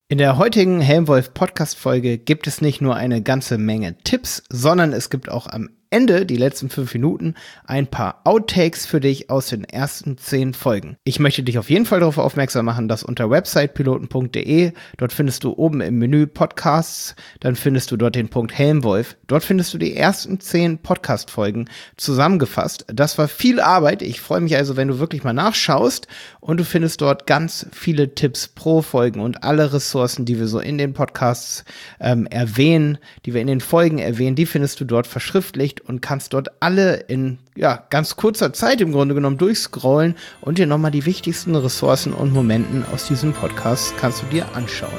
In der heutigen Helmwolf-Podcast-Folge gibt es nicht nur eine ganze Menge Tipps, sondern es gibt auch am Ende, die letzten 5 Minuten, ein paar Outtakes für dich aus den ersten 10 Folgen. Ich möchte dich auf jeden Fall darauf aufmerksam machen, dass unter websitepiloten.de, dort findest du oben im Menü Podcasts, dann findest du dort den Punkt Helmwolf. Dort findest du die ersten 10 Podcast-Folgen zusammengefasst. Das war viel Arbeit. Ich freue mich also, wenn du wirklich mal nachschaust und du findest dort ganz viele Tipps pro Folgen und alle Ressourcen, die wir so in den Podcasts erwähnen, die wir in den Folgen erwähnen, die findest du dort verschriftlicht und kannst dort alle in ganz kurzer Zeit im Grunde genommen durchscrollen und dir nochmal die wichtigsten Ressourcen und Momenten aus diesem Podcast kannst du dir anschauen.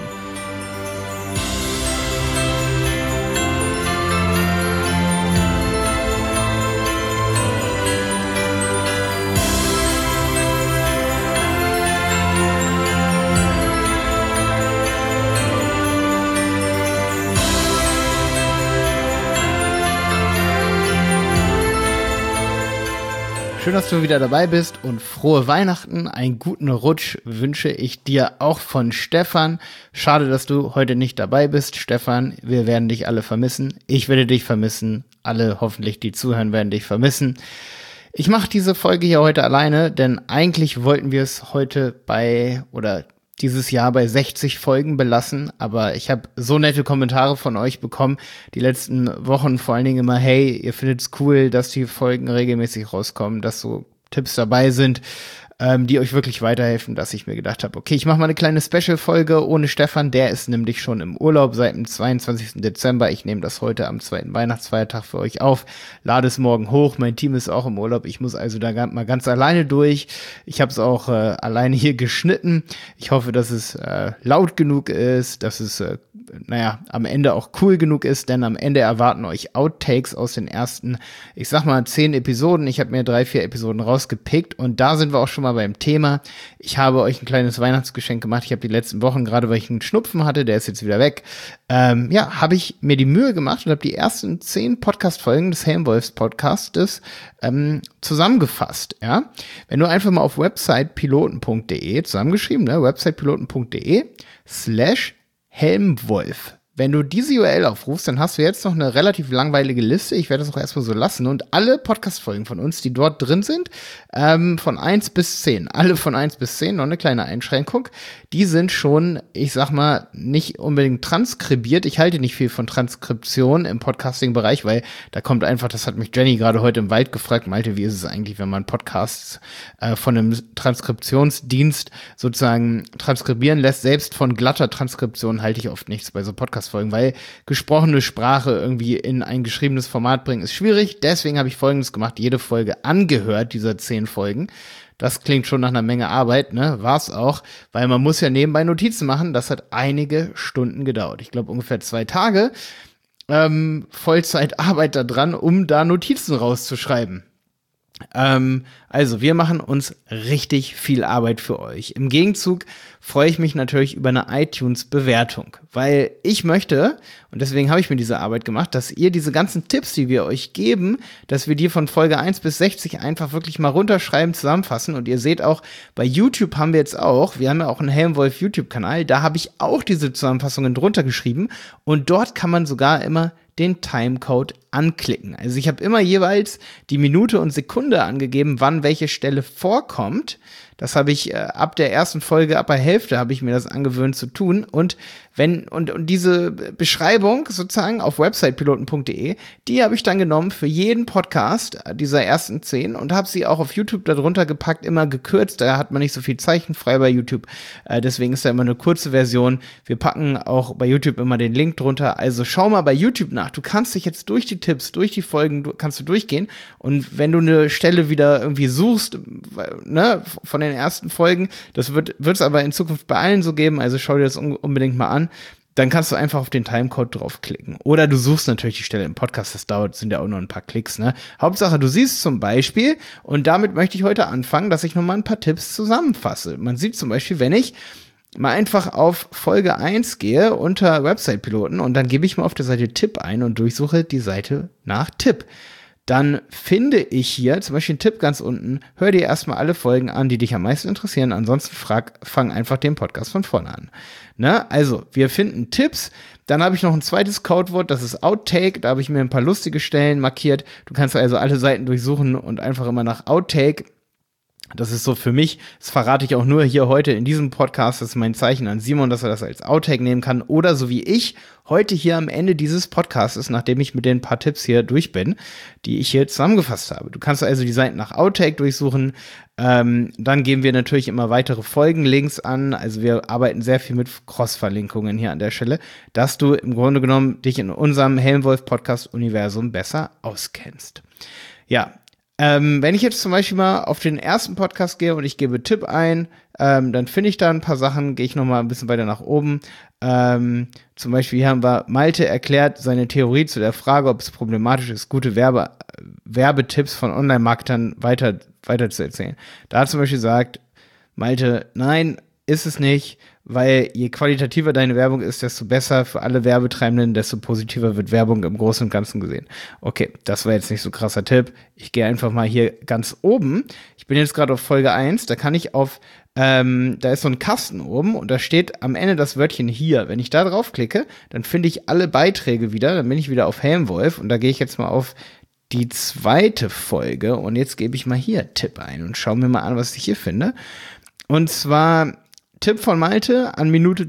Schön, dass du wieder dabei bist und frohe Weihnachten. Einen guten Rutsch wünsche ich dir auch von Stefan. Schade, dass du heute nicht dabei bist, Stefan. Wir werden dich alle vermissen. Ich werde dich vermissen. Alle hoffentlich, die zuhören, werden dich vermissen. Ich mache diese Folge hier heute alleine, denn eigentlich wollten wir es heute dieses Jahr bei 60 Folgen belassen, aber ich habe so nette Kommentare von euch bekommen, die letzten Wochen vor allen Dingen immer, hey, ihr findet's cool, dass die Folgen regelmäßig rauskommen, dass so Tipps dabei sind, die euch wirklich weiterhelfen, dass ich mir gedacht habe, okay, ich mache mal eine kleine Special-Folge ohne Stefan, der ist nämlich schon im Urlaub seit dem 22. Dezember. Ich nehme das heute am 2. Weihnachtsfeiertag für euch auf, lade es morgen hoch, mein Team ist auch im Urlaub, ich muss also da mal ganz alleine durch. Ich habe es auch alleine hier geschnitten. Ich hoffe, dass es laut genug ist, dass es am Ende auch cool genug ist, denn am Ende erwarten euch Outtakes aus den ersten, 10 Episoden. Ich habe mir 3-4 Episoden rausgepickt und da sind wir auch schon mal beim Thema. Ich habe euch ein kleines Weihnachtsgeschenk gemacht. Ich habe die letzten Wochen, gerade weil ich einen Schnupfen hatte, der ist jetzt wieder weg, habe ich mir die Mühe gemacht und habe die ersten 10 Podcast-Folgen des Helmwolfs-Podcastes zusammengefasst. Ja? Wenn du einfach mal auf websitepiloten.de, zusammengeschrieben, websitepiloten.de/Helmwolf. Wenn du diese URL aufrufst, dann hast du jetzt noch eine relativ langweilige Liste. Ich werde das auch erstmal so lassen. Und alle Podcast-Folgen von uns, die dort drin sind, von 1 bis 10, alle von 1 bis 10, noch eine kleine Einschränkung, die sind schon, nicht unbedingt transkribiert. Ich halte nicht viel von Transkription im Podcasting-Bereich, weil da kommt einfach, das hat mich Jenny gerade heute im Wald gefragt, Malte, wie ist es eigentlich, wenn man Podcasts von einem Transkriptionsdienst sozusagen transkribieren lässt? Selbst von glatter Transkription halte ich oft nichts bei so Podcast-Folgen, weil gesprochene Sprache irgendwie in ein geschriebenes Format bringen ist schwierig. Deswegen habe ich Folgendes gemacht, jede Folge angehört, dieser 10 Folgen. Das klingt schon nach einer Menge Arbeit, ne? War's auch, weil man muss ja nebenbei Notizen machen. Das hat einige Stunden gedauert. Ich glaube ungefähr 2 Tage Vollzeitarbeit da dran, um da Notizen rauszuschreiben. Also wir machen uns richtig viel Arbeit für euch. Im Gegenzug freue ich mich natürlich über eine iTunes-Bewertung, weil ich möchte, und deswegen habe ich mir diese Arbeit gemacht, dass ihr diese ganzen Tipps, die wir euch geben, dass wir die von Folge 1 bis 60 einfach wirklich mal runterschreiben, zusammenfassen. Und ihr seht auch, bei YouTube haben wir ja auch einen Helmwolf YouTube-Kanal, da habe ich auch diese Zusammenfassungen drunter geschrieben und dort kann man sogar immer den Timecode anklicken. Also ich habe immer jeweils die Minute und Sekunde angegeben, wann welche Stelle vorkommt. Das habe ich ab der ersten Folge, ab der Hälfte habe ich mir das angewöhnt zu tun. Und diese Beschreibung sozusagen auf websitepiloten.de, die habe ich dann genommen für jeden Podcast dieser ersten 10 und habe sie auch auf YouTube darunter gepackt, immer gekürzt. Da hat man nicht so viel zeichenfrei bei YouTube. Deswegen ist da immer eine kurze Version. Wir packen auch bei YouTube immer den Link drunter. Also schau mal bei YouTube nach. Du kannst dich jetzt durch die Tipps, durch die Folgen, kannst du durchgehen. Und wenn du eine Stelle wieder irgendwie suchst, ne, von den ersten Folgen, das wird es aber in Zukunft bei allen so geben. Also schau dir das unbedingt mal an. Dann kannst du einfach auf den Timecode draufklicken. Oder du suchst natürlich die Stelle im Podcast, sind ja auch nur ein paar Klicks, ne? Hauptsache, du siehst zum Beispiel, und damit möchte ich heute anfangen, dass ich nochmal ein paar Tipps zusammenfasse. Man sieht zum Beispiel, wenn ich mal einfach auf Folge 1 gehe unter Website-Piloten und dann gebe ich mal auf der Seite Tipp ein und durchsuche die Seite nach Tipp. dann finde ich hier zum Beispiel einen Tipp ganz unten, hör dir erstmal alle Folgen an, die dich am meisten interessieren, ansonsten fang einfach den Podcast von vorne an. Ne? Also, wir finden Tipps, dann habe ich noch ein zweites Codewort, das ist Outtake, da habe ich mir ein paar lustige Stellen markiert, du kannst also alle Seiten durchsuchen und einfach immer nach Outtake. Das ist so für mich, das verrate ich auch nur hier heute in diesem Podcast, das ist mein Zeichen an Simon, dass er das als Outtake nehmen kann. Oder so wie ich heute hier am Ende dieses Podcasts, nachdem ich mit den paar Tipps hier durch bin, die ich hier zusammengefasst habe. Du kannst also die Seiten nach Outtake durchsuchen. Dann geben wir natürlich immer weitere Folgenlinks an. Also wir arbeiten sehr viel mit Cross-Verlinkungen hier an der Stelle, dass du im Grunde genommen dich in unserem Helmwolf-Podcast-Universum besser auskennst. Ja, wenn ich jetzt zum Beispiel mal auf den ersten Podcast gehe und ich gebe Tipp ein, dann finde ich da ein paar Sachen, gehe ich noch mal ein bisschen weiter nach oben. Zum Beispiel hier haben wir, Malte erklärt seine Theorie zu der Frage, ob es problematisch ist, gute Werbetipps von Online-Marketern weiter zu erzählen. Da hat zum Beispiel gesagt, Malte, nein, ist es nicht, weil je qualitativer deine Werbung ist, desto besser für alle Werbetreibenden, desto positiver wird Werbung im Großen und Ganzen gesehen. Okay, das war jetzt nicht so ein krasser Tipp. Ich gehe einfach mal hier ganz oben. Ich bin jetzt gerade auf Folge 1, da kann ich da ist so ein Kasten oben und da steht am Ende das Wörtchen hier. Wenn ich da drauf klicke, dann finde ich alle Beiträge wieder, dann bin ich wieder auf Helmwolf und da gehe ich jetzt mal auf die zweite Folge und jetzt gebe ich mal hier Tipp ein und schau mir mal an, was ich hier finde. Und zwar Tipp von Malte an Minute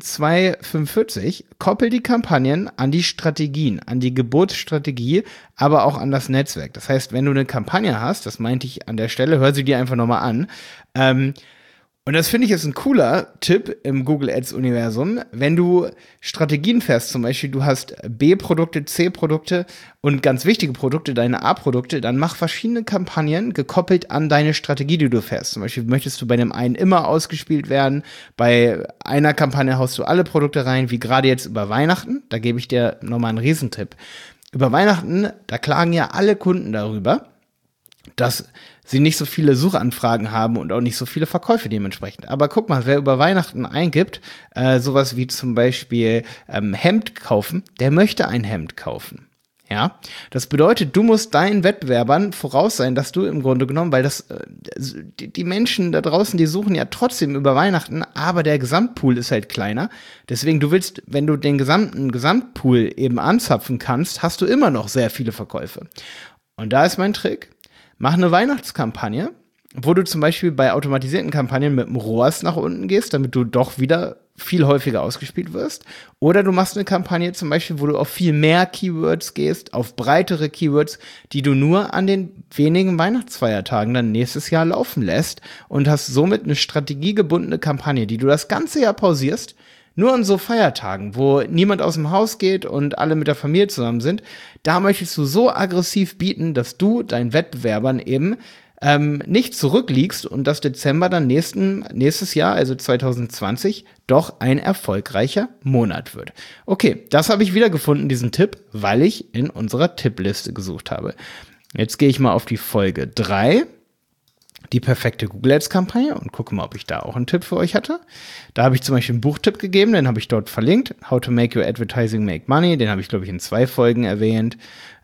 2,45, koppel die Kampagnen an die Strategien, an die Geburtsstrategie, aber auch an das Netzwerk. Das heißt, wenn du eine Kampagne hast, das meinte ich an der Stelle, hör sie dir einfach nochmal an. Und das finde ich jetzt ein cooler Tipp im Google Ads Universum, wenn du Strategien fährst, zum Beispiel du hast B-Produkte, C-Produkte und ganz wichtige Produkte, deine A-Produkte, dann mach verschiedene Kampagnen gekoppelt an deine Strategie, die du fährst. Zum Beispiel möchtest du bei dem einen immer ausgespielt werden, bei einer Kampagne haust du alle Produkte rein, wie gerade jetzt über Weihnachten, da gebe ich dir nochmal einen Riesentipp. Über Weihnachten, da klagen ja alle Kunden darüber, dass sie nicht so viele Suchanfragen haben und auch nicht so viele Verkäufe dementsprechend. Aber guck mal, wer über Weihnachten eingibt, sowas wie zum Beispiel Hemd kaufen, der möchte ein Hemd kaufen. Ja, das bedeutet, du musst deinen Wettbewerbern voraus sein, dass du im Grunde genommen, weil die Menschen da draußen, die suchen ja trotzdem über Weihnachten, aber der Gesamtpool ist halt kleiner. Deswegen, du willst, wenn du den Gesamtpool eben anzapfen kannst, hast du immer noch sehr viele Verkäufe. Und da ist mein Trick. Mach eine Weihnachtskampagne, wo du zum Beispiel bei automatisierten Kampagnen mit dem ROAS nach unten gehst, damit du doch wieder viel häufiger ausgespielt wirst. Oder du machst eine Kampagne zum Beispiel, wo du auf viel mehr Keywords gehst, auf breitere Keywords, die du nur an den wenigen Weihnachtsfeiertagen dann nächstes Jahr laufen lässt und hast somit eine strategiegebundene Kampagne, die du das ganze Jahr pausierst. Nur an so Feiertagen, wo niemand aus dem Haus geht und alle mit der Familie zusammen sind, da möchtest du so aggressiv bieten, dass du deinen Wettbewerbern eben nicht zurückliegst und dass Dezember dann nächstes Jahr, also 2020, doch ein erfolgreicher Monat wird. Okay, das habe ich wiedergefunden, diesen Tipp, weil ich in unserer Tippliste gesucht habe. Jetzt gehe ich mal auf die Folge 3. Die perfekte Google Ads-Kampagne und gucke mal, ob ich da auch einen Tipp für euch hatte. Da habe ich zum Beispiel einen Buchtipp gegeben, den habe ich dort verlinkt. How to make your advertising make money, den habe ich, glaube ich, in 2 Folgen erwähnt.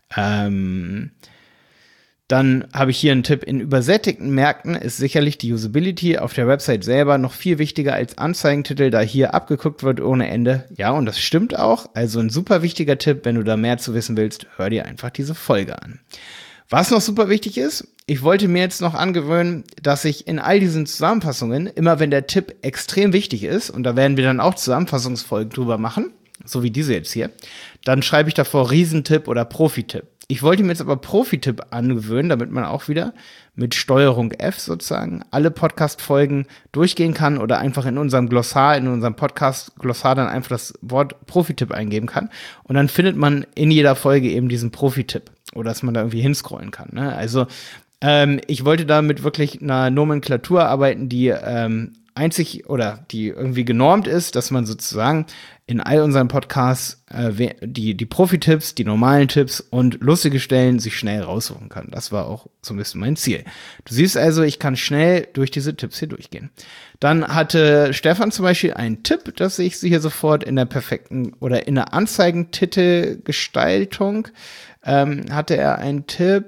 Dann habe ich hier einen Tipp, in übersättigten Märkten ist sicherlich die Usability auf der Website selber noch viel wichtiger als Anzeigentitel, da hier abgeguckt wird ohne Ende. Ja, und das stimmt auch. Also ein super wichtiger Tipp, wenn du da mehr zu wissen willst, hör dir einfach diese Folge an. Was noch super wichtig ist, ich wollte mir jetzt noch angewöhnen, dass ich in all diesen Zusammenfassungen, immer wenn der Tipp extrem wichtig ist, und da werden wir dann auch Zusammenfassungsfolgen drüber machen, so wie diese jetzt hier, dann schreibe ich davor Riesentipp oder Profi-Tipp. Ich wollte mir jetzt aber Profi-Tipp angewöhnen, damit man auch wieder mit Steuerung F sozusagen alle Podcast-Folgen durchgehen kann oder einfach in unserem Glossar, in unserem Podcast-Glossar dann einfach das Wort Profi-Tipp eingeben kann. Und dann findet man in jeder Folge eben diesen Profi-Tipp oder dass man da irgendwie hinscrollen kann. Ne? Also ich wollte da mit wirklich einer Nomenklatur arbeiten, die einzig oder die irgendwie genormt ist, dass man sozusagen in all unseren Podcasts die Profi-Tipps, die normalen Tipps und lustige Stellen sich schnell raussuchen kann. Das war auch so ein bisschen mein Ziel. Du siehst also, ich kann schnell durch diese Tipps hier durchgehen. Dann hatte Stefan zum Beispiel einen Tipp, dass ich sie hier sofort in der perfekten oder in der Anzeigentitelgestaltung hatte er einen Tipp.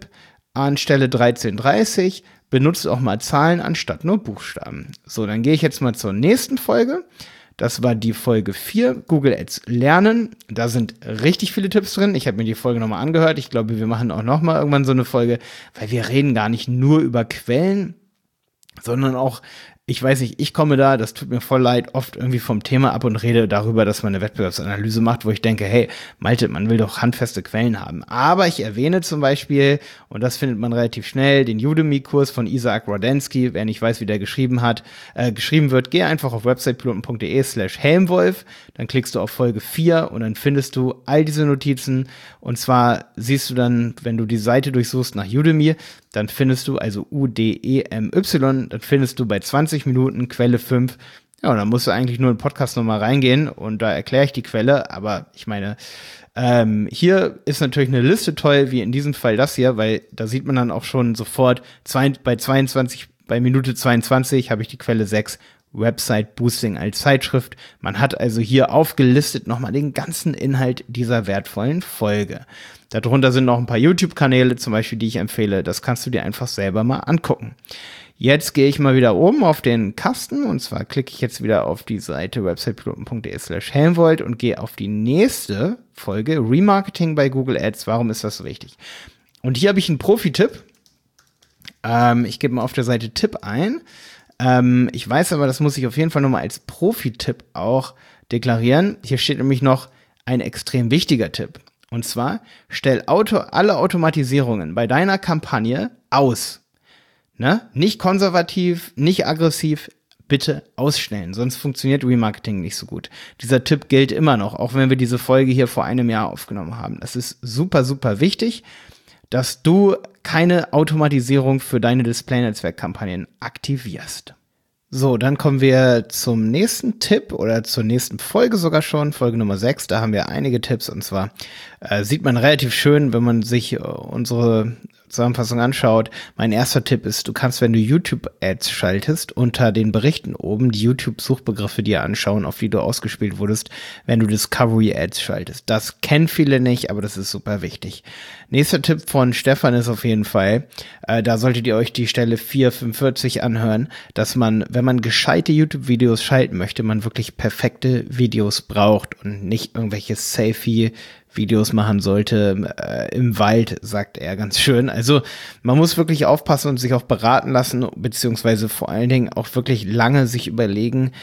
anstelle 1330 benutzt auch mal Zahlen anstatt nur Buchstaben. So, dann gehe ich jetzt mal zur nächsten Folge. Das war die Folge 4, Google Ads lernen. Da sind richtig viele Tipps drin. Ich habe mir die Folge nochmal angehört. Ich glaube, wir machen auch nochmal irgendwann so eine Folge, weil wir reden gar nicht nur über Quellen, sondern auch, ich weiß nicht, ich komme da, das tut mir voll leid, oft irgendwie vom Thema ab und rede darüber, dass man eine Wettbewerbsanalyse macht, wo ich denke, hey, Malte, man will doch handfeste Quellen haben. Aber ich erwähne zum Beispiel, und das findet man relativ schnell, den Udemy-Kurs von Isaac Rodensky. Wer nicht weiß, wie der geschrieben wird, geh einfach auf websitepiloten.de/Helmwolf, dann klickst du auf Folge 4 und dann findest du all diese Notizen. Und zwar siehst du dann, wenn du die Seite durchsuchst nach Udemy, dann findest du, also UDEMY, dann findest du bei 20 Minuten Quelle 5. Ja, und dann musst du eigentlich nur in den Podcast nochmal reingehen und da erkläre ich die Quelle. Aber ich meine, hier ist natürlich eine Liste toll, wie in diesem Fall das hier, weil da sieht man dann auch schon sofort, bei Minute 22 habe ich die Quelle 6, Website Boosting als Zeitschrift. Man hat also hier aufgelistet nochmal den ganzen Inhalt dieser wertvollen Folge. Darunter sind noch ein paar YouTube-Kanäle zum Beispiel, die ich empfehle. Das kannst du dir einfach selber mal angucken. Jetzt gehe ich mal wieder oben auf den Kasten und zwar klicke ich jetzt wieder auf die Seite websitepiloten.de/Helmwolf und gehe auf die nächste Folge, Remarketing bei Google Ads. Warum ist das so wichtig? Und hier habe ich einen Profi-Tipp. Ich gebe mal auf der Seite Tipp ein. Ich weiß aber, das muss ich auf jeden Fall nochmal als Profi-Tipp auch deklarieren. Hier steht nämlich noch ein extrem wichtiger Tipp. Und zwar, stell alle Automatisierungen bei deiner Kampagne aus. Ne? Nicht konservativ, nicht aggressiv, bitte ausstellen, sonst funktioniert Remarketing nicht so gut. Dieser Tipp gilt immer noch, auch wenn wir diese Folge hier vor einem Jahr aufgenommen haben. Das ist super, super wichtig, dass du keine Automatisierung für deine Display-Netzwerk-Kampagnen aktivierst. So, dann kommen wir zum nächsten Tipp oder zur nächsten Folge sogar schon, Folge Nummer 6. Da haben wir einige Tipps und zwar sieht man relativ schön, wenn man sich unsere Zusammenfassung anschaut. Mein erster Tipp ist, du kannst, wenn du YouTube-Ads schaltest, unter den Berichten oben die YouTube-Suchbegriffe dir anschauen, auf die du ausgespielt wurdest, wenn du Discovery-Ads schaltest. Das kennen viele nicht, aber das ist super wichtig. Nächster Tipp von Stefan ist auf jeden Fall, da solltet ihr euch die Stelle 445 anhören, dass man, wenn man gescheite YouTube-Videos schalten möchte, man wirklich perfekte Videos braucht und nicht irgendwelche Selfie-Videos machen sollte im Wald, sagt er ganz schön. Also man muss wirklich aufpassen und sich auch beraten lassen, beziehungsweise vor allen Dingen auch wirklich lange sich überlegen,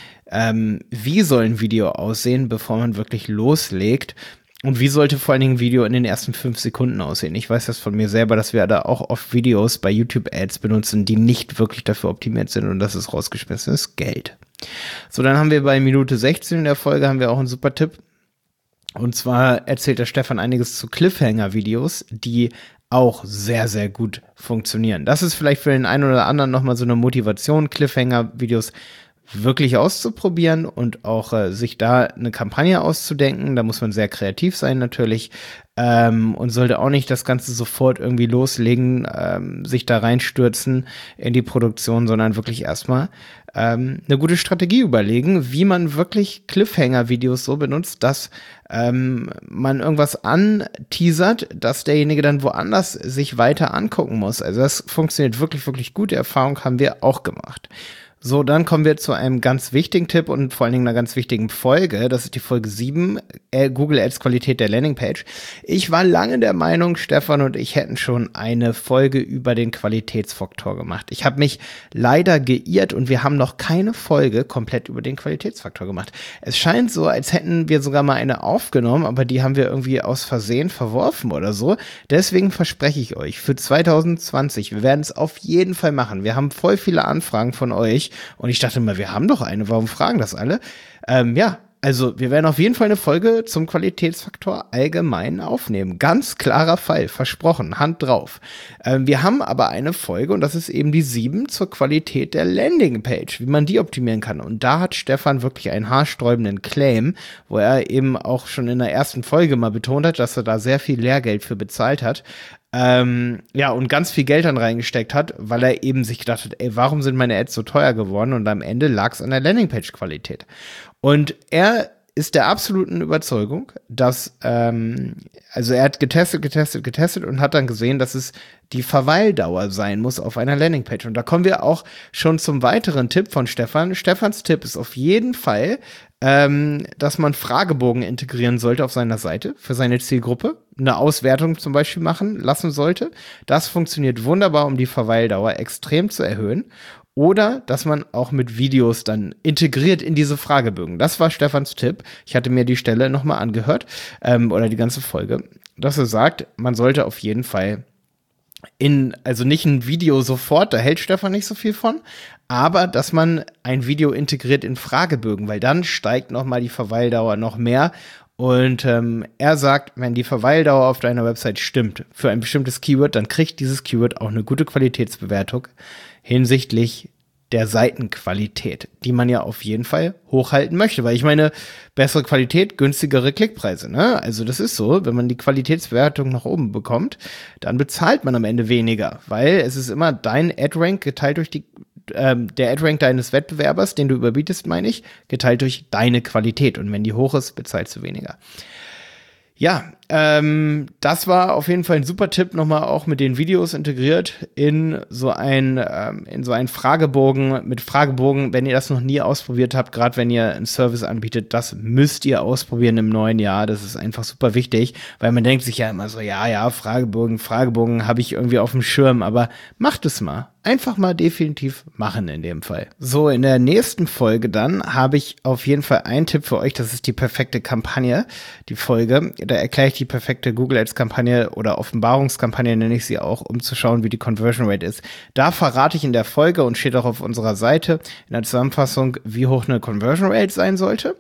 wie soll ein Video aussehen, bevor man wirklich loslegt. Und wie sollte vor allen Dingen ein Video in den ersten 5 Sekunden aussehen? Ich weiß das von mir selber, dass wir da auch oft Videos bei YouTube-Ads benutzen, die nicht wirklich dafür optimiert sind und das ist rausgeschmissenes Geld. So, dann haben wir bei Minute 16 in der Folge haben wir auch einen super Tipp. Und zwar erzählt der Stefan einiges zu Cliffhanger-Videos, die auch sehr, sehr gut funktionieren. Das ist vielleicht für den einen oder anderen nochmal so eine Motivation, Cliffhanger-Videos wirklich auszuprobieren und auch sich da eine Kampagne auszudenken. Da muss man sehr kreativ sein natürlich und sollte auch nicht das Ganze sofort irgendwie loslegen, sich da reinstürzen in die Produktion, sondern wirklich erstmal eine gute Strategie überlegen, wie man wirklich Cliffhanger-Videos so benutzt, dass man irgendwas anteasert, dass derjenige dann woanders sich weiter angucken muss. Also das funktioniert wirklich, wirklich gut. Die Erfahrung haben wir auch gemacht. So, dann kommen wir zu einem ganz wichtigen Tipp und vor allen Dingen einer ganz wichtigen Folge. Das ist die Folge 7, Google Ads Qualität der Landingpage. Ich war lange der Meinung, Stefan und ich hätten schon eine Folge über den Qualitätsfaktor gemacht. Ich habe mich leider geirrt und wir haben noch keine Folge komplett über den Qualitätsfaktor gemacht. Es scheint so, als hätten wir sogar mal eine aufgenommen, aber die haben wir irgendwie aus Versehen verworfen oder so. Deswegen verspreche ich euch, für 2020, wir werden es auf jeden Fall machen. Wir haben voll viele Anfragen von euch. Und ich dachte mal, wir haben doch eine, warum fragen das alle? Ja, also wir werden auf jeden Fall eine Folge zum Qualitätsfaktor allgemein aufnehmen. Ganz klarer Fall, versprochen, Hand drauf. Wir haben aber eine Folge und das ist eben die 7 zur Qualität der Landingpage, wie man die optimieren kann. Und da hat Stefan wirklich einen haarsträubenden Claim, wo er eben auch schon in der ersten Folge mal betont hat, dass er da sehr viel Lehrgeld für bezahlt hat. Ja, und ganz viel Geld dann reingesteckt hat, weil er eben sich gedacht hat, ey, warum sind meine Ads so teuer geworden? Und am Ende lag es an der Landingpage-Qualität. Und er ist der absoluten Überzeugung, dass, also er hat getestet und hat dann gesehen, dass es die Verweildauer sein muss auf einer Landingpage. Und da kommen wir auch schon zum weiteren Tipp von Stefan. Stefans Tipp ist auf jeden Fall, dass man Fragebogen integrieren sollte auf seiner Seite für seine Zielgruppe, eine Auswertung zum Beispiel machen lassen sollte. Das funktioniert wunderbar, um die Verweildauer extrem zu erhöhen. Oder dass man auch mit Videos dann integriert in diese Fragebögen. Das war Stefans Tipp. Ich hatte mir die Stelle nochmal angehört, oder die ganze Folge, dass er sagt, man sollte auf jeden Fall also nicht ein Video sofort, da hält Stefan nicht so viel von, aber dass man ein Video integriert in Fragebögen, weil dann steigt nochmal die Verweildauer noch mehr. Und er sagt, wenn die Verweildauer auf deiner Website stimmt für ein bestimmtes Keyword, dann kriegt dieses Keyword auch eine gute Qualitätsbewertung hinsichtlich der Seitenqualität, die man ja auf jeden Fall hochhalten möchte. Weil ich meine, bessere Qualität, günstigere Klickpreise, ne? Also das ist so, wenn man die Qualitätsbewertung nach oben bekommt, dann bezahlt man am Ende weniger, weil es ist immer dein Ad-Rank geteilt durch der Ad-Rank deines Wettbewerbers, den du überbietest, meine ich, geteilt durch deine Qualität. Und wenn die hoch ist, bezahlst du weniger. Ja, das war auf jeden Fall ein super Tipp, nochmal auch mit den Videos integriert in so einen Fragebogen. Mit Fragebogen, wenn ihr das noch nie ausprobiert habt, gerade wenn ihr einen Service anbietet, das müsst ihr ausprobieren im neuen Jahr. Das ist einfach super wichtig, weil man denkt sich ja immer so, ja, Fragebogen habe ich irgendwie auf dem Schirm, aber macht es mal. Einfach mal definitiv machen in dem Fall. So, in der nächsten Folge dann habe ich auf jeden Fall einen Tipp für euch. Das ist die perfekte Kampagne, die Folge. Da erkläre ich die perfekte Google Ads Kampagne oder Offenbarungskampagne nenne ich sie auch, um zu schauen, wie die Conversion Rate ist. Da verrate ich in der Folge und steht auch auf unserer Seite in der Zusammenfassung, wie hoch eine Conversion Rate sein sollte.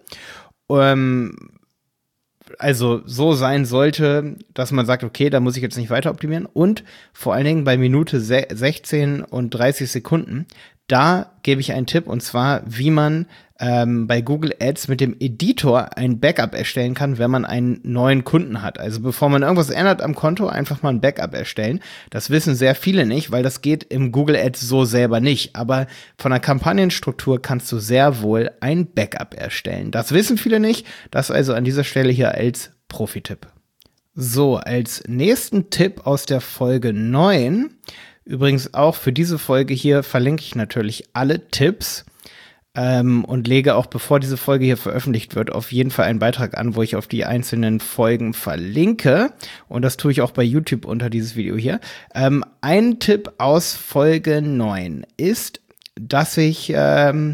Also so sein sollte, dass man sagt, okay, da muss ich jetzt nicht weiter optimieren. Und vor allen Dingen bei Minute 16 und 30 Sekunden, da gebe ich einen Tipp, und zwar, wie man bei Google Ads mit dem Editor ein Backup erstellen kann, wenn man einen neuen Kunden hat. Also bevor man irgendwas ändert am Konto, einfach mal ein Backup erstellen. Das wissen sehr viele nicht, weil das geht im Google Ads so selber nicht. Aber von der Kampagnenstruktur kannst du sehr wohl ein Backup erstellen. Das wissen viele nicht. Das also an dieser Stelle hier als Profi-Tipp. So, als nächsten Tipp aus der Folge 9, übrigens auch für diese Folge hier verlinke ich natürlich alle Tipps, und lege auch, bevor diese Folge hier veröffentlicht wird, auf jeden Fall einen Beitrag an, wo ich auf die einzelnen Folgen verlinke. Und das tue ich auch bei YouTube unter dieses Video hier. Ein Tipp aus Folge 9 ist, dass ich ein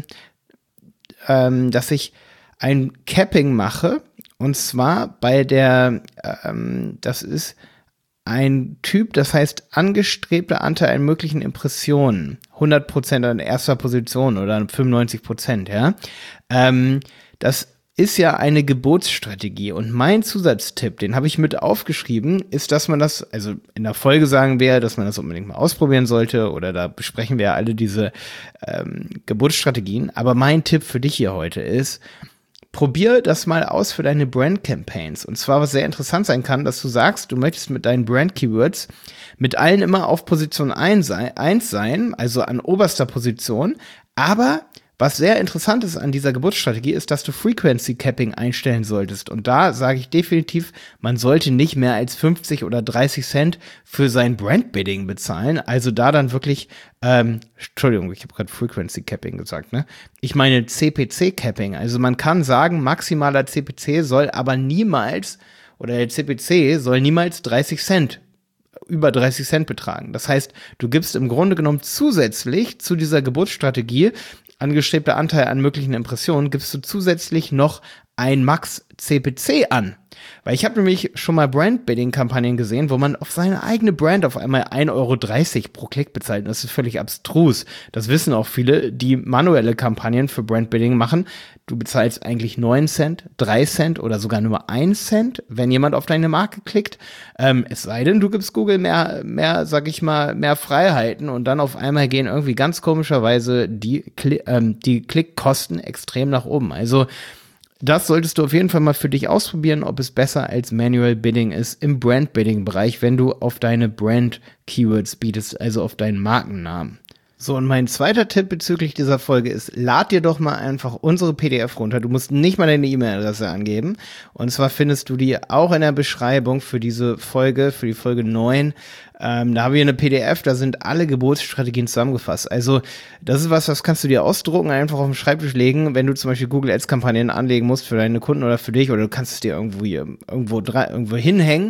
Capping mache. Und zwar bei das ist ein Typ, das heißt angestrebter Anteil an möglichen Impressionen. 100% an erster Position oder 95%, ja. Das ist ja eine Gebotsstrategie. Und mein Zusatztipp, den habe ich mit aufgeschrieben, ist, dass man das, also in der Folge sagen wir, dass man das unbedingt mal ausprobieren sollte, oder da besprechen wir ja alle diese Gebotsstrategien. Aber mein Tipp für dich hier heute ist, probier das mal aus für deine Brand-Campaigns. Und zwar, was sehr interessant sein kann, dass du sagst, du möchtest mit deinen Brand-Keywords mit allen immer auf Position 1 sein, also an oberster Position. Aber was sehr interessant ist an dieser Geburtsstrategie, ist, dass du Frequency Capping einstellen solltest. Und da sage ich definitiv, man sollte nicht mehr als 50 oder 30 Cent für sein Brand-Bidding bezahlen. Also da dann wirklich, Entschuldigung, ich habe gerade Frequency Capping gesagt, ne? Ich meine CPC Capping. Also man kann sagen, maximaler CPC soll aber niemals, oder der CPC soll niemals 30 Cent über 30 Cent betragen. Das heißt, du gibst im Grunde genommen zusätzlich zu dieser Geburtsstrategie angestrebter Anteil an möglichen Impressionen, gibst du zusätzlich noch ein Max-CPC an. Weil ich habe nämlich schon mal Brand-Bidding-Kampagnen gesehen, wo man auf seine eigene Brand auf einmal 1,30 € pro Klick bezahlt. Und das ist völlig abstrus. Das wissen auch viele, die manuelle Kampagnen für Brand-Bidding machen. Du bezahlst eigentlich 9 Cent, 3 Cent oder sogar nur 1 Cent, wenn jemand auf deine Marke klickt. Es sei denn, du gibst Google mehr, sag ich mal, mehr Freiheiten, und dann auf einmal gehen irgendwie ganz komischerweise die Klickkosten extrem nach oben. Also das solltest du auf jeden Fall mal für dich ausprobieren, ob es besser als Manual Bidding ist im Brand-Bidding-Bereich, wenn du auf deine Brand-Keywords bietest, also auf deinen Markennamen. So, und mein zweiter Tipp bezüglich dieser Folge ist, lad dir doch mal einfach unsere PDF runter. Du musst nicht mal deine E-Mail-Adresse angeben. Und zwar findest du die auch in der Beschreibung für diese Folge, für die Folge 9. Da haben wir eine PDF, da sind alle Geburtsstrategien zusammengefasst. Also das ist was, das kannst du dir ausdrucken, einfach auf den Schreibtisch legen, wenn du zum Beispiel Google Ads-Kampagnen anlegen musst für deine Kunden oder für dich, oder du kannst es dir irgendwo hinhängen.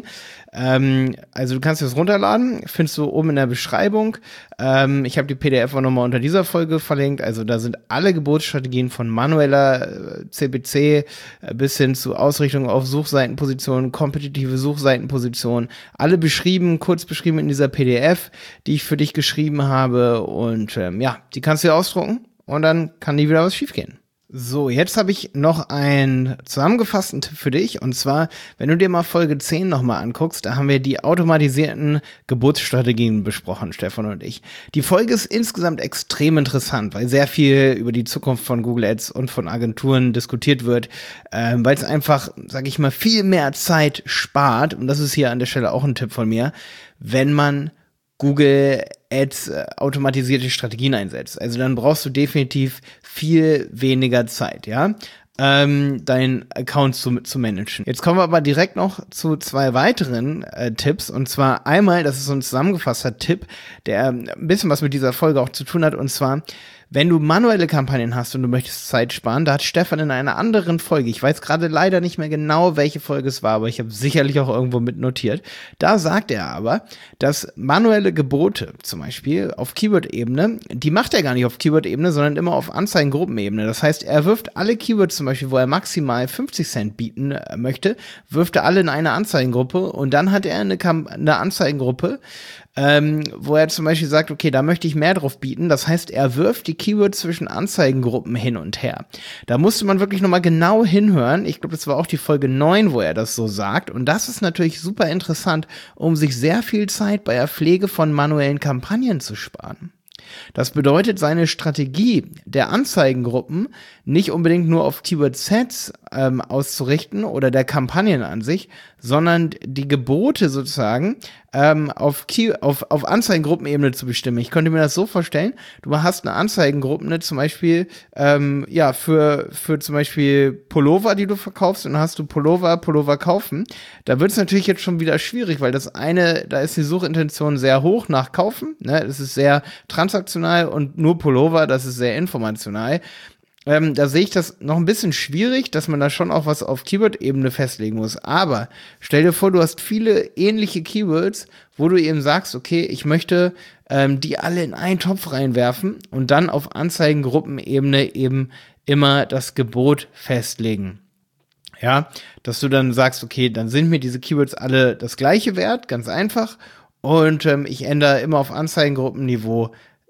Also du kannst es runterladen, findest du oben in der Beschreibung. Ich habe die PDF auch nochmal unter dieser Folge verlinkt. Also da sind alle Geburtsstrategien von manueller CPC bis hin zu Ausrichtung auf Suchseitenpositionen, kompetitive Suchseitenpositionen, alle beschrieben, kurz beschrieben in dieser PDF, die ich für dich geschrieben habe. Und die kannst du dir ausdrucken und dann kann nie wieder was schiefgehen. So, jetzt habe ich noch einen zusammengefassten Tipp für dich, und zwar, wenn du dir mal Folge 10 nochmal anguckst, da haben wir die automatisierten Geburtsstrategien besprochen, Stefan und ich. Die Folge ist insgesamt extrem interessant, weil sehr viel über die Zukunft von Google Ads und von Agenturen diskutiert wird, weil es einfach, sag ich mal, viel mehr Zeit spart, und das ist hier an der Stelle auch ein Tipp von mir, wenn man Google Ads automatisierte Strategien einsetzt. Also dann brauchst du definitiv viel weniger Zeit, ja, deinen Account zu managen. Jetzt kommen wir aber direkt noch zu 2 weiteren Tipps, und zwar einmal, das ist so ein zusammengefasster Tipp, der ein bisschen was mit dieser Folge auch zu tun hat, und zwar, wenn du manuelle Kampagnen hast und du möchtest Zeit sparen, da hat Stefan in einer anderen Folge, ich weiß gerade leider nicht mehr genau, welche Folge es war, aber ich habe sicherlich auch irgendwo mit notiert, da sagt er aber, dass manuelle Gebote zum Beispiel auf Keyword-Ebene, die macht er gar nicht auf Keyword-Ebene, sondern immer auf Anzeigengruppenebene. Das heißt, er wirft alle Keywords zum Beispiel, wo er maximal 50 Cent bieten möchte, wirft er alle in eine Anzeigengruppe, und dann hat er eine Anzeigengruppe, wo er zum Beispiel sagt, okay, da möchte ich mehr drauf bieten. Das heißt, er wirft die Keywords zwischen Anzeigengruppen hin und her. Da musste man wirklich nochmal genau hinhören. Ich glaube, das war auch die Folge 9, wo er das so sagt. Und das ist natürlich super interessant, um sich sehr viel Zeit bei der Pflege von manuellen Kampagnen zu sparen. Das bedeutet, seine Strategie der Anzeigengruppen nicht unbedingt nur auf Keyword-Sets auszurichten oder der Kampagnen an sich, sondern die Gebote sozusagen auf Anzeigengruppenebene zu bestimmen. Ich könnte mir das so vorstellen, du hast eine Anzeigengruppe, zum Beispiel für zum Beispiel Pullover, die du verkaufst, und dann hast du Pullover kaufen. Da wird es natürlich jetzt schon wieder schwierig, weil das eine, da ist die Suchintention sehr hoch nach Kaufen, ne? Das ist sehr transaktional, und nur Pullover, das ist sehr informational. Da sehe ich das noch ein bisschen schwierig, dass man da schon auch was auf Keyword-Ebene festlegen muss. Aber stell dir vor, du hast viele ähnliche Keywords, wo du eben sagst, okay, ich möchte die alle in einen Topf reinwerfen und dann auf Anzeigengruppenebene eben immer das Gebot festlegen. Ja, dass du dann sagst, okay, dann sind mir diese Keywords alle das gleiche wert, ganz einfach. Und ich ändere immer auf Anzeigengruppenniveau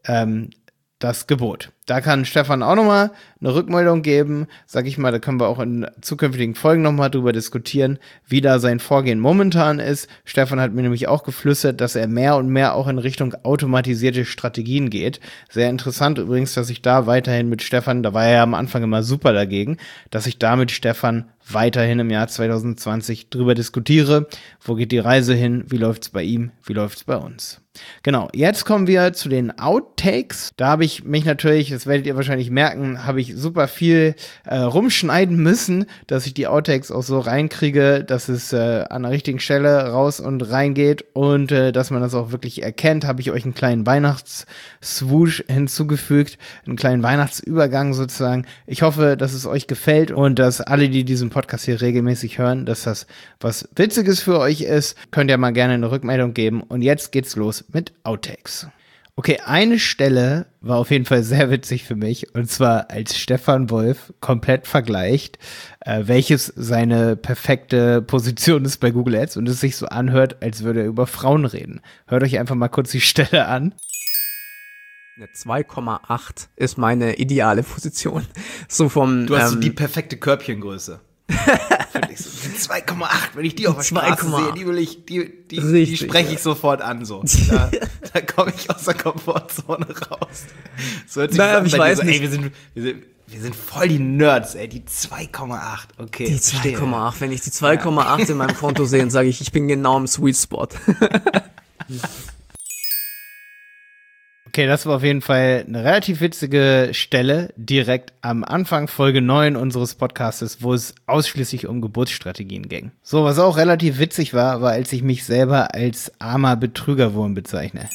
das Gebot. Da kann Stefan auch nochmal eine Rückmeldung geben, sag ich mal, da können wir auch in zukünftigen Folgen nochmal drüber diskutieren, wie da sein Vorgehen momentan ist. Stefan hat mir nämlich auch geflüstert, dass er mehr und mehr auch in Richtung automatisierte Strategien geht. Sehr interessant übrigens, dass ich da weiterhin mit Stefan, da war er ja am Anfang immer super dagegen, dass ich da mit Stefan weiterhin im Jahr 2020 drüber diskutiere. Wo geht die Reise hin? Wie läuft's bei ihm? Wie läuft's bei uns? Genau, jetzt kommen wir zu den Outtakes. Da habe ich mich natürlich, das werdet ihr wahrscheinlich merken, habe ich super viel rumschneiden müssen, dass ich die Outtakes auch so reinkriege, dass es an der richtigen Stelle raus und reingeht, und dass man das auch wirklich erkennt. Habe ich euch einen kleinen Weihnachts-Swoosh hinzugefügt, einen kleinen Weihnachtsübergang sozusagen. Ich hoffe, dass es euch gefällt und dass alle, die diesen Podcast hier regelmäßig hören, dass das was Witziges für euch ist. Könnt ihr mal gerne eine Rückmeldung geben, und jetzt geht's los mit Outtakes. Okay, eine Stelle war auf jeden Fall sehr witzig für mich, und zwar als Stefan Wolf komplett vergleicht, welches seine perfekte Position ist bei Google Ads, und es sich so anhört, als würde er über Frauen reden. Hört euch einfach mal kurz die Stelle an. Eine 2,8 ist meine ideale Position. So vom. Du hast so die perfekte Körbchengröße. So 2,8, wenn ich die auf der Straße sehe, die spreche ich sofort an. So. Da komme ich aus der Komfortzone raus. So hört sich naja, ich weiß so, nicht. Ey, wir sind voll die Nerds, ey. Die 2,8, okay. Die 2,8, wenn ich die 2,8 in meinem Konto sehe, sage ich bin genau im Sweet Spot. Okay, das war auf jeden Fall eine relativ witzige Stelle direkt am Anfang Folge 9 unseres Podcastes, wo es ausschließlich um Geburtsstrategien ging. So, was auch relativ witzig war, als ich mich selber als armer Betrügerwurm bezeichne.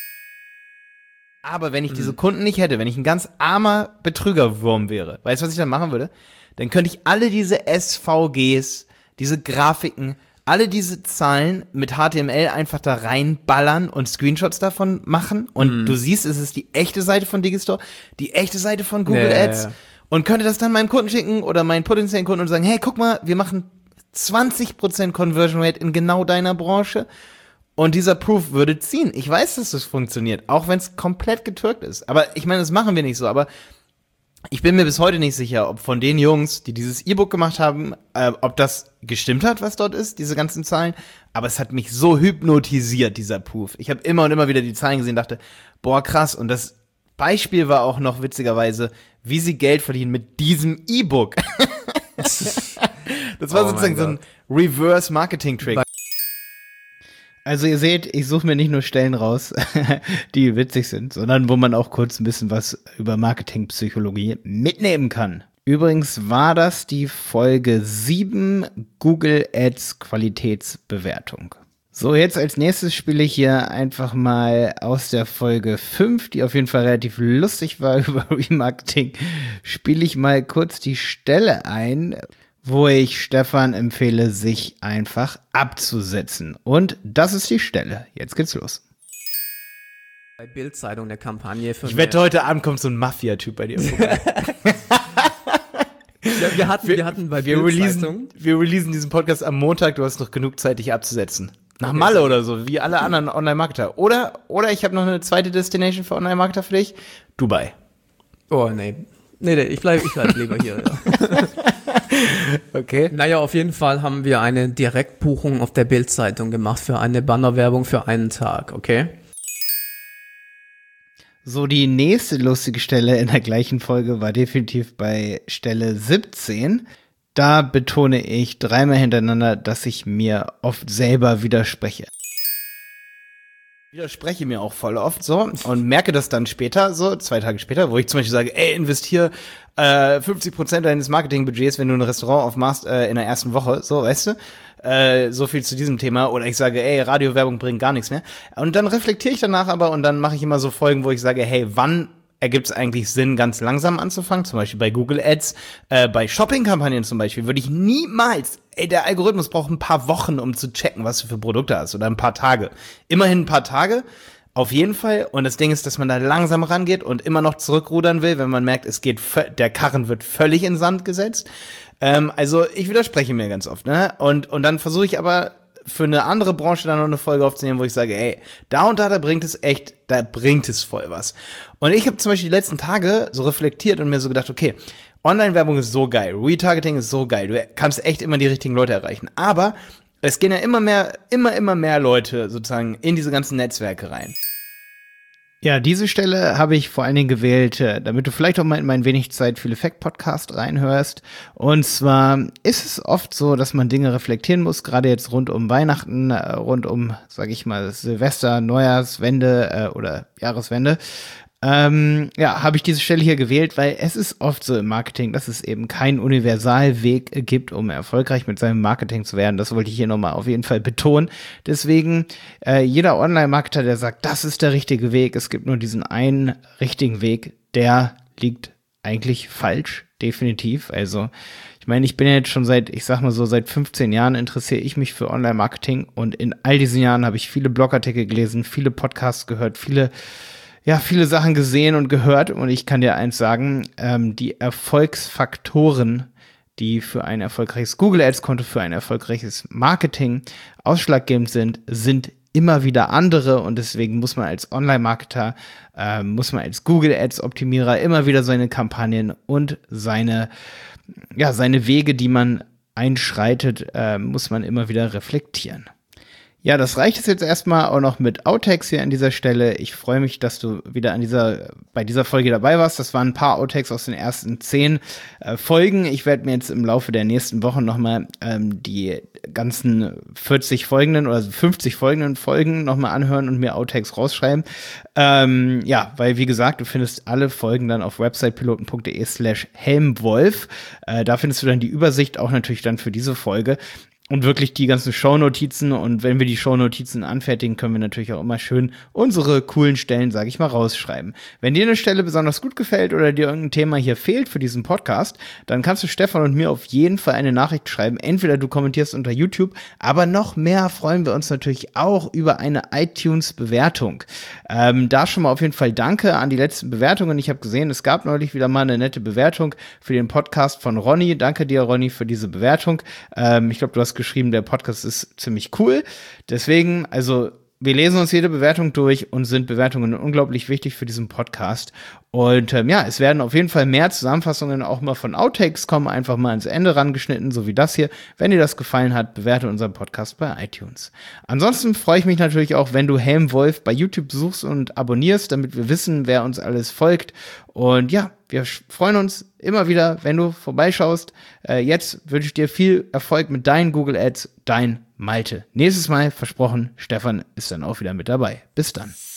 Aber wenn ich diese Kunden nicht hätte, wenn ich ein ganz armer Betrügerwurm wäre, weißt du, was ich dann machen würde? Dann könnte ich alle diese SVGs, diese Grafiken, alle diese Zahlen mit HTML einfach da reinballern und Screenshots davon machen. Und du siehst, es ist die echte Seite von Digistore, die echte Seite von Google Ads. Und könnte das dann meinem Kunden schicken oder meinen potenziellen Kunden und sagen, hey, guck mal, wir machen 20% Conversion Rate in genau deiner Branche. Und dieser Proof würde ziehen. Ich weiß, dass das funktioniert, auch wenn es komplett getürkt ist. Aber ich meine, das machen wir nicht so. Aber ich bin mir bis heute nicht sicher, ob von den Jungs, die dieses E-Book gemacht haben, ob das gestimmt hat, was dort ist, diese ganzen Zahlen. Aber es hat mich so hypnotisiert, dieser Proof. Ich habe immer und immer wieder die Zahlen gesehen und dachte, boah, krass. Und das Beispiel war auch noch witzigerweise, wie sie Geld verdienen mit diesem E-Book. Das war sozusagen so ein Reverse-Marketing-Trick. Also ihr seht, ich suche mir nicht nur Stellen raus, die witzig sind, sondern wo man auch kurz ein bisschen was über Marketingpsychologie mitnehmen kann. Übrigens war das die Folge 7 Google Ads Qualitätsbewertung. So, jetzt als nächstes spiele ich hier einfach mal aus der Folge 5, die auf jeden Fall relativ lustig war über Remarketing, spiele ich mal kurz die Stelle ein, wo ich Stefan empfehle, sich einfach abzusetzen. Und das ist die Stelle. Jetzt geht's los. Bei Bild-Zeitung eine Kampagne für. Ich wette, heute Abend kommt so ein Mafia-Typ bei dir vorbei. Ja, wir hatten bei Bild-Zeitung. Wir releasen diesen Podcast am Montag. Du hast noch genug Zeit, dich abzusetzen. Nach Malle oder so, wie alle anderen Online-Marketer. Oder ich habe noch eine zweite Destination für Online-Marketer für dich. Dubai. Oh, nee. Nee, ich bleib lieber hier. Ja. Okay. Naja, auf jeden Fall haben wir eine Direktbuchung auf der Bild-Zeitung gemacht für eine Bannerwerbung für einen Tag, okay? So, die nächste lustige Stelle in der gleichen Folge war definitiv bei Stelle 17. Da betone ich dreimal hintereinander, dass ich mir oft selber widerspreche. Widerspreche mir auch voll oft so und merke das dann später, so 2 Tage später, wo ich zum Beispiel sage, ey, investier 50% deines Marketingbudgets, wenn du ein Restaurant aufmachst in der ersten Woche, so, weißt du? So viel zu diesem Thema. Oder ich sage, ey, Radiowerbung bringt gar nichts mehr. Und dann reflektiere ich danach aber und dann mache ich immer so Folgen, wo ich sage, hey, wann ergibt es eigentlich Sinn, ganz langsam anzufangen? Zum Beispiel bei Google Ads, bei Shopping-Kampagnen zum Beispiel, würde ich niemals, der Algorithmus braucht ein paar Wochen, um zu checken, was du für Produkte hast, oder ein paar Tage. Immerhin ein paar Tage, auf jeden Fall. Und das Ding ist, dass man da langsam rangeht und immer noch zurückrudern will, wenn man merkt, der Karren wird völlig in Sand gesetzt. Also ich widerspreche mir ganz oft, ne? Und dann versuche ich aber für eine andere Branche dann noch eine Folge aufzunehmen, wo ich sage, ey, da und da bringt es voll was. Und ich habe zum Beispiel die letzten Tage so reflektiert und mir so gedacht, okay, Online-Werbung ist so geil, Retargeting ist so geil, du kannst echt immer die richtigen Leute erreichen. Aber es gehen ja immer mehr Leute sozusagen in diese ganzen Netzwerke rein. Ja, diese Stelle habe ich vor allen Dingen gewählt, damit du vielleicht auch mal in meinen wenig Zeit für Effekt-Podcast reinhörst. Und zwar ist es oft so, dass man Dinge reflektieren muss, gerade jetzt rund um Weihnachten, rund um, sag ich mal, Silvester, Neujahrswende oder Jahreswende. Habe ich diese Stelle hier gewählt, weil es ist oft so im Marketing, dass es eben keinen Universalweg gibt, um erfolgreich mit seinem Marketing zu werden. Das wollte ich hier nochmal auf jeden Fall betonen. Deswegen, jeder Online-Marketer, der sagt, das ist der richtige Weg, es gibt nur diesen einen richtigen Weg, der liegt eigentlich falsch, definitiv. Also, ich meine, ich bin ja jetzt schon seit 15 Jahren interessiere ich mich für Online-Marketing und in all diesen Jahren habe ich viele Blogartikel gelesen, viele Podcasts gehört, viele Sachen gesehen und gehört und ich kann dir eins sagen, die Erfolgsfaktoren, die für ein erfolgreiches Google Ads Konto, für ein erfolgreiches Marketing ausschlaggebend sind immer wieder andere und deswegen muss man als Online-Marketer, als Google Ads Optimierer immer wieder seine Kampagnen und seine Wege, die man einschreitet, muss man immer wieder reflektieren. Ja, das reicht es jetzt erstmal auch noch mit Outtakes hier an dieser Stelle. Ich freue mich, dass du wieder bei dieser Folge dabei warst. Das waren ein paar Outtakes aus den ersten 10 Folgen. Ich werde mir jetzt im Laufe der nächsten Wochen nochmal die ganzen 40 folgenden oder 50 folgenden Folgen nochmal anhören und mir Outtakes rausschreiben. Ja, weil wie gesagt, du findest alle Folgen dann auf websitepiloten.de/Helmwolf. Da findest du dann die Übersicht auch natürlich dann für diese Folge. Und wirklich die ganzen Shownotizen. Und wenn wir die Shownotizen anfertigen, können wir natürlich auch immer schön unsere coolen Stellen, sage ich mal, rausschreiben. Wenn dir eine Stelle besonders gut gefällt oder dir irgendein Thema hier fehlt für diesen Podcast, dann kannst du Stefan und mir auf jeden Fall eine Nachricht schreiben. Entweder du kommentierst unter YouTube, aber noch mehr freuen wir uns natürlich auch über eine iTunes-Bewertung. Da schon mal auf jeden Fall danke an die letzten Bewertungen. Ich habe gesehen, es gab neulich wieder mal eine nette Bewertung für den Podcast von Ronny. Danke dir, Ronny, für diese Bewertung. Ich glaube, du hast geschrieben, der Podcast ist ziemlich cool. Deswegen, also wir lesen uns jede Bewertung durch und sind Bewertungen unglaublich wichtig für diesen Podcast. Und ja, es werden auf jeden Fall mehr Zusammenfassungen auch mal von Outtakes kommen, einfach mal ans Ende rangeschnitten, so wie das hier. Wenn dir das gefallen hat, bewerte unseren Podcast bei iTunes. Ansonsten freue ich mich natürlich auch, wenn du Helmwolf bei YouTube suchst und abonnierst, damit wir wissen, wer uns alles folgt. Und ja, wir freuen uns immer wieder, wenn du vorbeischaust. Jetzt wünsche ich dir viel Erfolg mit deinen Google Ads, dein Malte. Nächstes Mal, versprochen, Stefan ist dann auch wieder mit dabei. Bis dann.